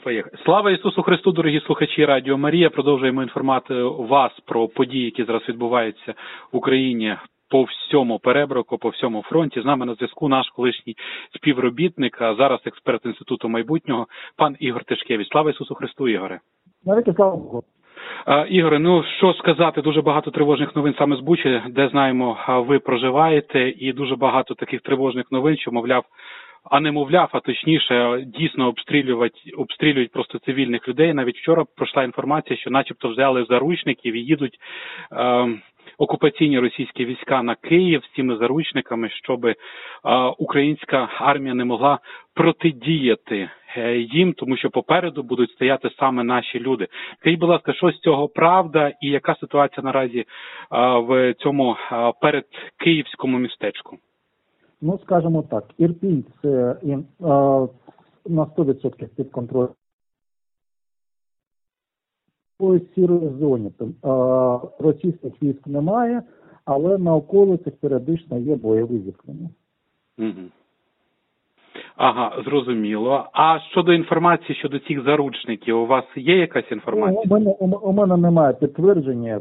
Слава Ісусу Христу, дорогі слухачі Радіо Марія. Продовжуємо інформувати вас про події, які зараз відбуваються в Україні по всьому переброку, по всьому фронті. З нами на зв'язку наш колишній співробітник, а зараз експерт Інституту майбутнього, пан Ігор Тишкевич. Слава Ісусу Христу, Ігоре. Навіки слава Богу. Ігоре, ну що сказати, дуже багато тривожних новин саме з Бучі, де, знаємо, ви проживаєте, і дуже багато таких тривожних новин, що, а точніше, дійсно обстрілюють просто цивільних людей. Навіть вчора пройшла інформація, що начебто взяли заручників і їдуть окупаційні російські війська на Київ з цими заручниками, щоб українська армія не могла протидіяти їм, тому що попереду будуть стояти саме наші люди. Скажіть, будь ласка, що з цього правда і яка ситуація наразі в цьому передкиївському містечку? Ну, скажімо так, Ірпінь – це на 100% під контролем. У сірої зоні російських військ немає, але на околицях періодично є бойові зіткнення. Угу. Ага, зрозуміло. А щодо інформації щодо цих заручників, у вас є якась інформація? У мене немає підтвердження.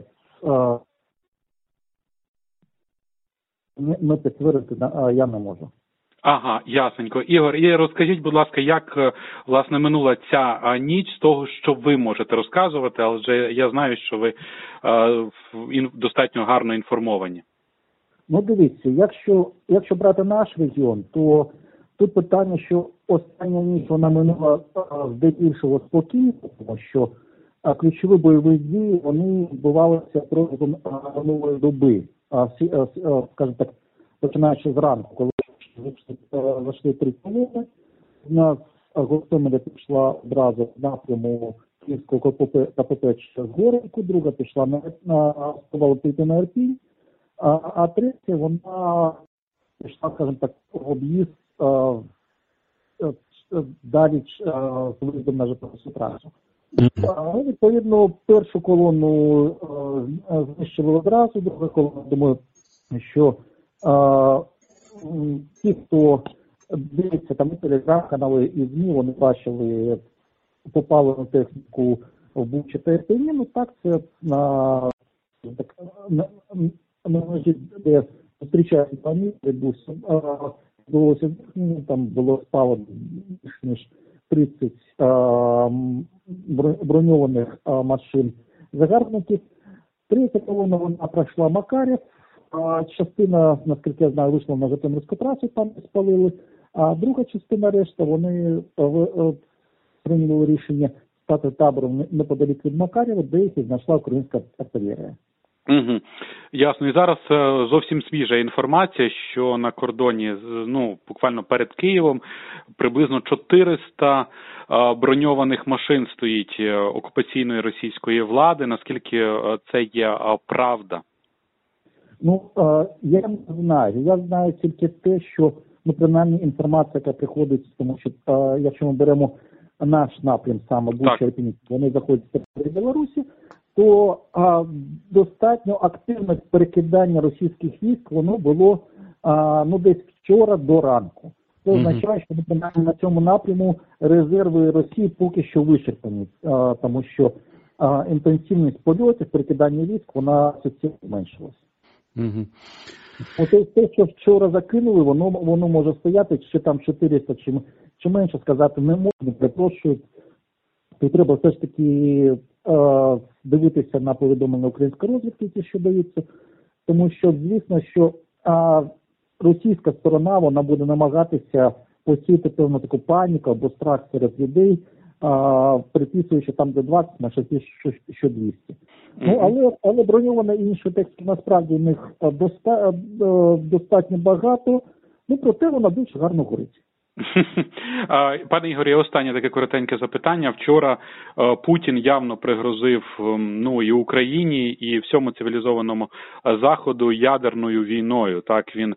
Ми підтвердити я не можу. Ага, ясненько. Ігор, і розкажіть, будь ласка, як, власне, минула ця ніч з того, що ви можете розказувати, але вже я знаю, що ви достатньо гарно інформовані. Ну, дивіться, якщо брати наш регіон, то тут питання, що остання ніч вона минула здебільшого спокійно, тому що ключові бойові дії, вони відбувалися протягом минулої доби. Скажімо так, починаючи зранку, коли зайшли 3 колони, у нас Гостомеля пішла одразу в напряму Київського КПП через Горлівку, друга пішла на Ірпінь, а третя вона пішла, скажімо так, в об'їзд далі з виїздом на Житомирську трасу. Відповідно, першу колону знищили одразу, друга колона, думаю, що ті, хто дивиться там і телеграм-канали, і ЗМІ, вони бачили попалену техніку в Бучі та Ірпені. Ну так, це на межі, де зустрічають плані, відбулося, там було спалено більш ніж 30 броньованих машин загарбників. Третя колона, вона пройшла Макарів, частина, наскільки я знаю, вийшла на Житомирську трасу, там спалили, а друга частина решта, вони прийняли рішення стати табором неподалік від Макарєва, де їх знайшла українська артилерія. Угу. Ясно. І зараз зовсім свіжа інформація, що на кордоні, буквально перед Києвом, приблизно 400 броньованих машин стоїть окупаційної російської влади. Наскільки це є правда? Ну, я не знаю. Я знаю тільки те, що, принаймні, інформація, яка приходить, тому що, якщо ми беремо наш напрям, саме Буча, Ірпінь, вони заходять з території Білорусі, то достатньо активне перекидання російських військ, воно було десь вчора до ранку. Це означає, що принаймні на цьому напряму резерви Росії поки що вичерпані, тому що інтенсивність польотів, перекидання військ, вона суттєво зменшилась. Те, що вчора закинули, воно може стояти, чи там 400, чи менше, сказати не можна, перепрошую. То треба все ж таки дивитися на повідомлення української розвідки, ті, що даються, тому що, звісно, що російська сторона, вона буде намагатися посіяти певну таку паніку або страх серед людей, приписуючи там де 20, на що 200. Але броньована і інші тексти, насправді, в них достатньо багато, проте вона більш гарно горить. Пане Ігорі, останнє таке коротеньке запитання. Вчора Путін явно пригрозив і Україні, і всьому цивілізованому Заходу ядерною війною. Так, він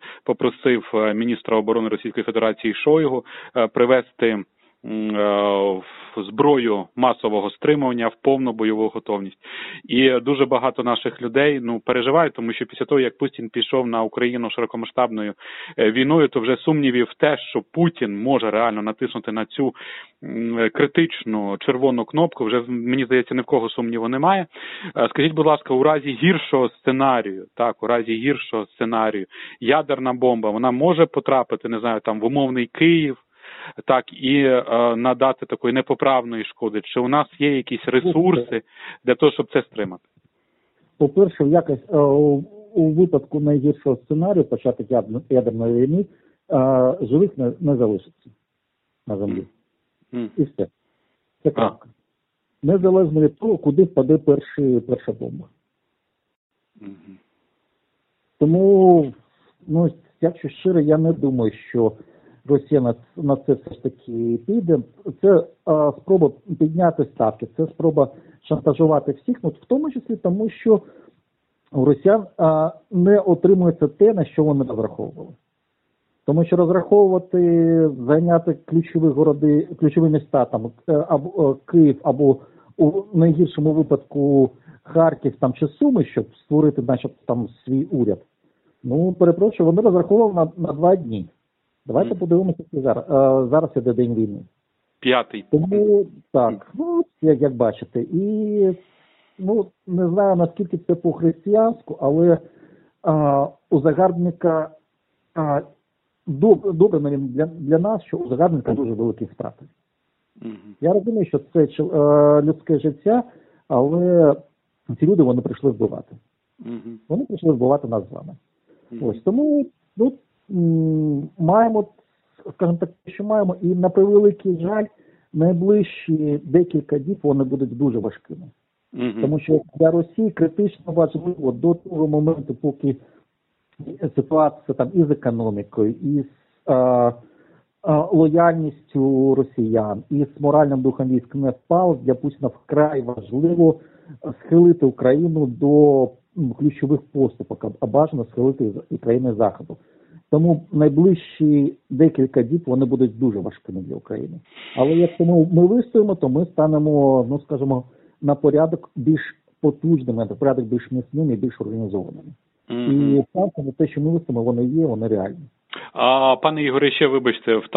попросив міністра оборони Російської Федерації Шойгу привести зброю масового стримування, в повну бойову готовність. І дуже багато наших людей переживають, тому що після того, як Путін пішов на Україну широкомасштабною війною, то вже сумнівів в те, що Путін може реально натиснути на цю критичну червону кнопку, вже, мені здається, ні в кого сумніву немає. Скажіть, будь ласка, у разі гіршого сценарію, ядерна бомба, вона може потрапити, не знаю, там в умовний Київ, так, і надати такої непоправної шкоди? Чи у нас є якісь ресурси для того, щоб це стримати? По-перше, у випадку найгіршого сценарію, початок ядерної війни, живих не залишиться на землі. І все. Це крапка. Незалежно від того, куди впаде перша бомба. Тому, якщо щиро, я не думаю, що Росія на це все ж таки піде. Це спроба підняти ставки, це спроба шантажувати всіх, в тому числі тому, що у росіян не отримується те, на що вони розраховували. Тому що розраховувати, зайняти ключові міста, там, або Київ, або у найгіршому випадку Харків там, чи Суми, щоб створити начебто там свій уряд. Перепрошую, вони розраховували на 2 дні. Давайте подивимося, зараз іде день війни. 5-й. Тому, так, як бачите. І, не знаю, наскільки це по-християнську, але у загарбника добре для нас, що у загарбника дуже великі втрати. Я розумію, що це людське життя, але ці люди, вони прийшли вбивати. Вони прийшли вбивати нас з вами. Ось, тому, маємо, скажімо так, що маємо, і на превеликий жаль, найближчі декілька діб вони будуть дуже важкими. Тому що для Росії критично важливо до того моменту, поки ситуація там і з економікою, і з лояльністю росіян, і з моральним духом військ не впала, для Путіна вкрай важливо схилити Україну до ключових поступок, а бажано схилити і країни Заходу. Тому найближчі декілька діб вони будуть дуже важкими для України. Але якщо ми вистоїмо, то ми станемо, скажімо, на порядок більш потужними, на порядок більш міцними і більш організованими. І шанси на те, що ми вистоїмо, вони є, вони реальні. Пане Ігоре, ще вибачте, в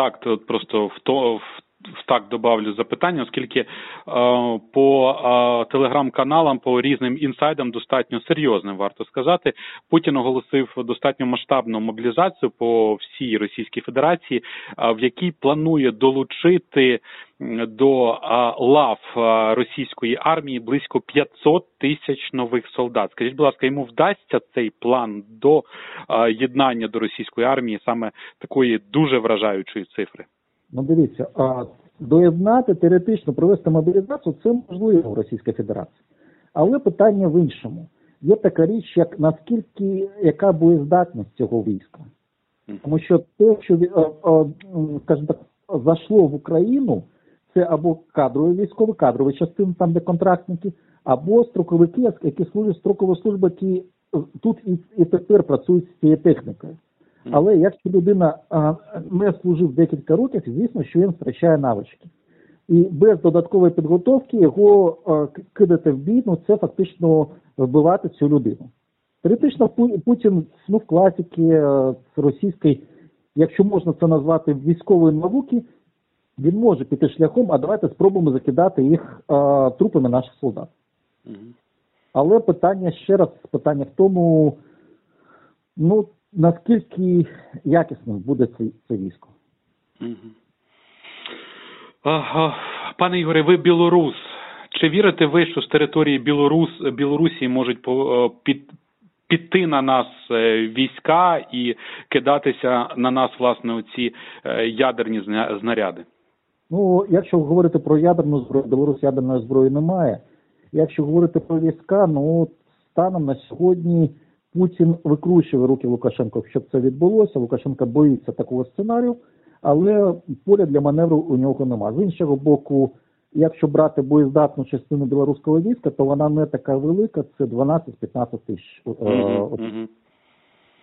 так добавлю запитання, оскільки по телеграм-каналам, по різним інсайдам достатньо серйозним, варто сказати, Путін оголосив достатньо масштабну мобілізацію по всій Російській Федерації, в якій планує долучити до лав російської армії близько 500 тисяч нових солдат. Скажіть, будь ласка, йому вдасться цей план до єднання до російської армії саме такої дуже вражаючої цифри? Дивіться, доєднати, теоретично провести мобілізацію, це можливо в Російській Федерації. Але питання в іншому. Є така річ, як яка боєздатність цього війська. Тому що те, що, скажімо так, зайшло в Україну, це або кадрові частини, там де контрактники, або строковики, які служать строкову службу, які тут і тепер працюють з цією технікою. Але якщо людина не служив декілька років, звісно, що він втрачає навички. І без додаткової підготовки його кидати в бій, це вбивати цю людину. Теоретично Путін в класики російської, якщо можна це назвати військової науки, він може піти шляхом, а давайте спробуємо закидати їх трупами наших солдат. Але питання в тому, наскільки якісним буде це військо. Пане Ігоре, ви білорус. Чи вірите ви, що з території Білорусі можуть піти на нас війська і кидатися на нас, власне, оці ядерні знаряди? Якщо говорити про ядерну зброю, Білорусь ядерної зброї немає. Якщо говорити про війська, станом на сьогодні Путін викручує руки Лукашенко, щоб це відбулося. Лукашенко боїться такого сценарію, але поля для маневру у нього немає. З іншого боку, якщо брати боєздатну частину білоруського війська, то вона не така велика, це 12-15 тисяч.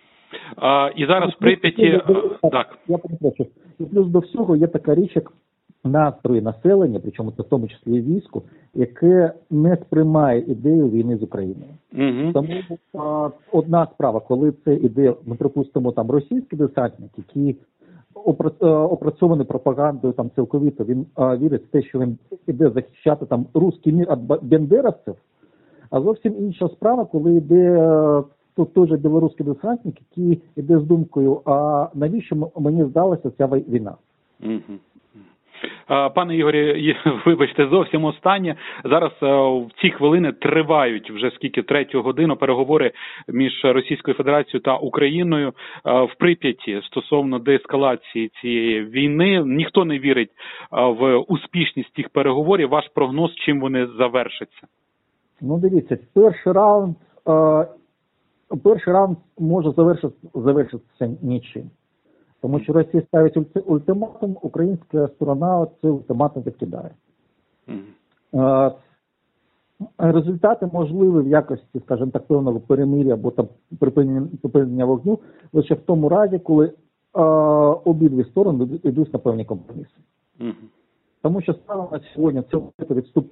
І зараз в Прип'яті... Я перепрошую. І плюс до всього є така річ, як настрої населення, причому це в тому числі і війську, яке не сприймає ідею війни з Україною. Угу. Тому одна справа, коли це іде, ми припустимо, там російський десантник, який опрацьований пропагандою там цілковито, він вірить в те, що він іде захищати там русський мір від бендеровців, а зовсім інша справа, коли йде той же білоруський десантник, який йде з думкою, а навіщо мені здалася ця війна? Угу. Пане Ігорі, вибачте, зовсім останнє. Зараз в ці хвилини тривають вже скільки, 3-ю годину переговори між Російською Федерацією та Україною в Прип'яті стосовно деескалації цієї війни. Ніхто не вірить в успішність цих переговорів. Ваш прогноз, чим вони завершаться? Ну, дивіться, перший раунд може завершитися нічим. Тому що Росія ставить ультиматум, українська сторона цей ультиматум відкидає. Результати можливі в якості, скажімо так, певного перемир'я або там припинення вогню лише в тому разі, коли обидві сторони йдуть на певні компроміси. Тому що станом на сьогодні це відступ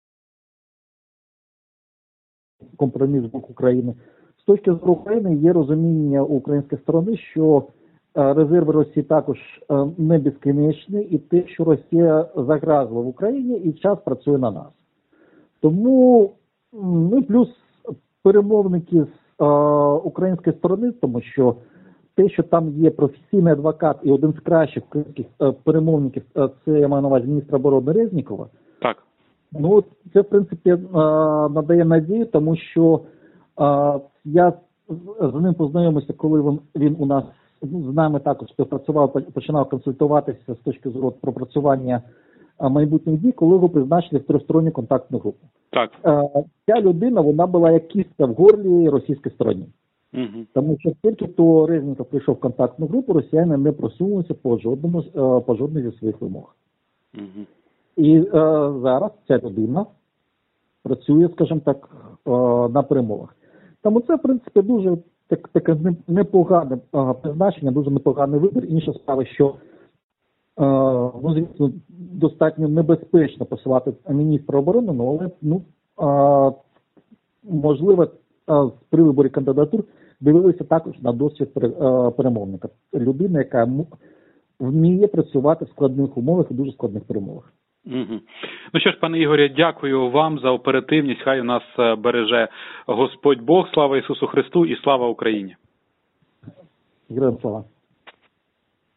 компроміс з боку України. З точки зору України є розуміння у української сторони, що резерви Росії також не безкінечні, і те, що Росія загрозила в Україні, і час працює на нас. Тому, ну, плюс перемовники з української сторони, тому що те, що там є професійний адвокат і один з кращих українських перемовників, це я маю на увазі міністра оборони Резнікова. Так. Ну, це, в принципі, надає надію, тому що я з ним познайомився, коли він у нас з нами також співпрацював, починав консультуватися з точки зору пропрацювання майбутніх дій, коли його призначили в тристоронню контактну групу. Так. Ця людина, вона була як кістка в горлі російській стороні. Угу. Тому що тільки то Резніков прийшов в контактну групу, росіяни не просунулися по жодній зі своїх вимог. Угу. І зараз ця людина працює, скажімо так, на перемовах. Тому це, в принципі, дуже таке непогане призначення, дуже непоганий вибір. Інша справа, що, ну, звісно, достатньо небезпечно посилати міністра оборони, але, ну, можливо, при виборі кандидатур дивилися також на досвід перемовника. Людина, яка вміє працювати в складних умовах і дуже складних перемовах. Угу. Ну що ж, пане Ігорі, дякую вам за оперативність. Хай у нас береже Господь Бог. Слава Ісусу Христу і слава Україні. Героям слава.